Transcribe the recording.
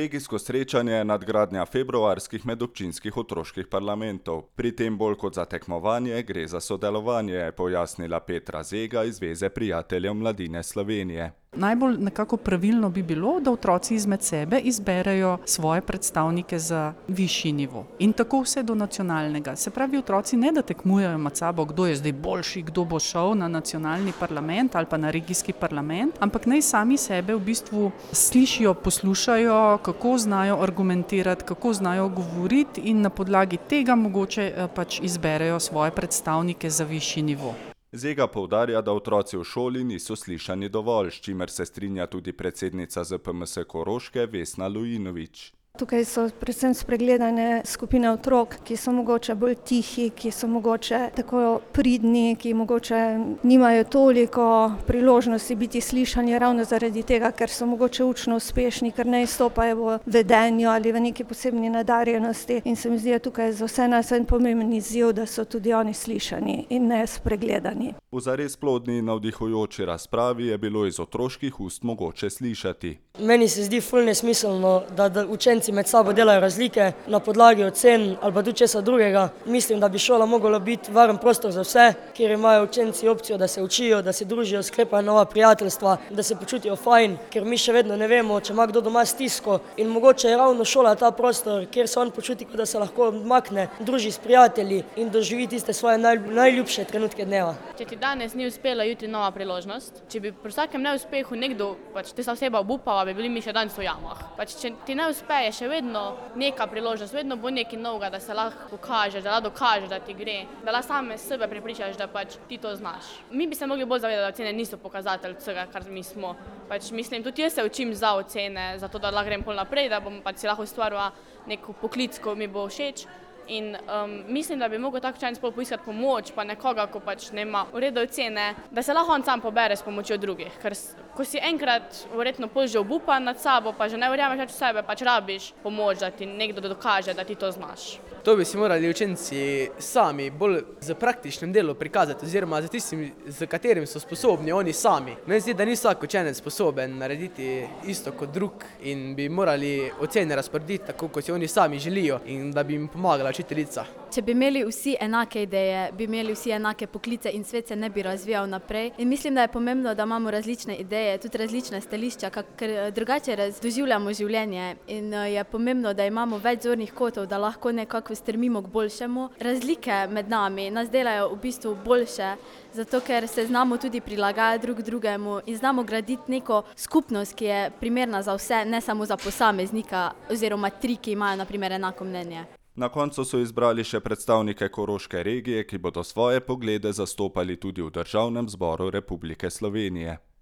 Regijsko srečanje je nadgradnja februarskih medobčinskih otroških parlamentov. Pri tem bolj kot za tekmovanje gre za sodelovanje, je pojasnila Petra Zega iz Zveze prijateljev mladine Slovenije. Najbolj nekako pravilno bi bilo, da otroci izmed sebe izberejo svoje predstavnike za višji nivo. In tako vse do nacionalnega. Se pravi, otroci ne da tekmujejo med sabo, kdo je zdaj boljši, kdo bo šel na nacionalni parlament ali pa na regijski parlament, ampak naj sami sebe v bistvu slišijo, poslušajo, kako znajo argumentirati, kako znajo govoriti in na podlagi tega mogoče pač izberejo svoje predstavnike za višji nivo. Zega poudarja, da otroci v šoli niso slišani dovolj, s čimer se strinja tudi predsednica ZPMS Koroške Vesna Lujinović. Tukaj so predvsem spregledane skupine otrok, ki so mogoče bolj tihi, ki so mogoče tako pridni, ki mogoče nimajo toliko priložnosti biti slišani ravno zaradi tega, ker so mogoče učno uspešni, ker ne izstopajo v vedenju ali v neki posebni nadarjenosti. In se mi zdi, da tukaj za vse nas en pomemben izziv, da so tudi oni slišani in ne spregledani. V zares plodni in navdihujoči razpravi je bilo iz otroških ust mogoče slišati. Meni se zdi ful nesmiselno, da učenci med sabo delajo razlike na podlagi ocen ali pa tudi česa drugega. Mislim, da bi šola mogla biti varen prostor za vse, kjer imajo učenci opcijo, da se učijo, da se družijo, sklepajo nova prijateljstva, da se počutijo fajn, ker mi še vedno ne vemo, če ima kdo doma stisko. In mogoče je ravno šola ta prostor, kjer se on počuti, da se lahko odmakne, druži s prijatelji in doživi tiste svoje najljubše trenutke dneva. Če ti danes ni uspela, jutri nova priložnost. Če bi pri vsakem neuspehu nekdo, tista oseba obupala, bi bili mi še danes v jamah. Če ti ne uspe, je še vedno neka priložnost, vedno bo nekaj novega, da se lahko pokažeš, da lahko dokažeš, da ti gre, da lahko same sebe prepričaš, da ti to znaš. Mi bi se mogli bolj zavedati, da ocene niso pokazatelj vsega, kar mi smo. Mislim, tudi jaz se učim za ocene, zato da lahko grem pol naprej, da bom si lahko ustvarila nek poklic, ko mi bo všeč. In mislim, da bi mogel tak učenec poiskati pomoč, pa nekoga, ko nema v redu ocene, da se lahko on sam pobere s pomočjo drugih. Ker ko si enkrat verjetno pol že obupan nad sabo, pa že ne verjameš več v sebe, rabiš pomoč, da ti nekdo dokaže, da ti to znaš. To bi si morali učenci sami bolj z praktičnim delom prikazati, oziroma z tistim, z katerim so sposobni oni sami. Meni zdi, da ni vsak učenec sposoben narediti isto kot drug in bi morali ocene razporediti tako, kot si oni sami želijo in da bi jim pomagala učiteljica. Če bi imeli vsi enake ideje, bi imeli vsi enake poklice in svet se ne bi razvijal naprej. In mislim, da je pomembno, da imamo različne ideje, tudi različne stališča, ker drugače doživljamo življenje in je pomembno, da imamo več zornih kotov, da lahko nekako stremimo k boljšemu. Razlike med nami nas delajo v bistvu boljše, zato ker se znamo tudi prilagajati drug drugemu in znamo graditi neko skupnost, ki je primerna za vse, ne samo za posameznika oziroma tri, ki imajo na primer enako mnenje. Na koncu so izbrali še predstavnike Koroške regije, ki bodo svoje poglede zastopali tudi v Državnem zboru Republike Slovenije.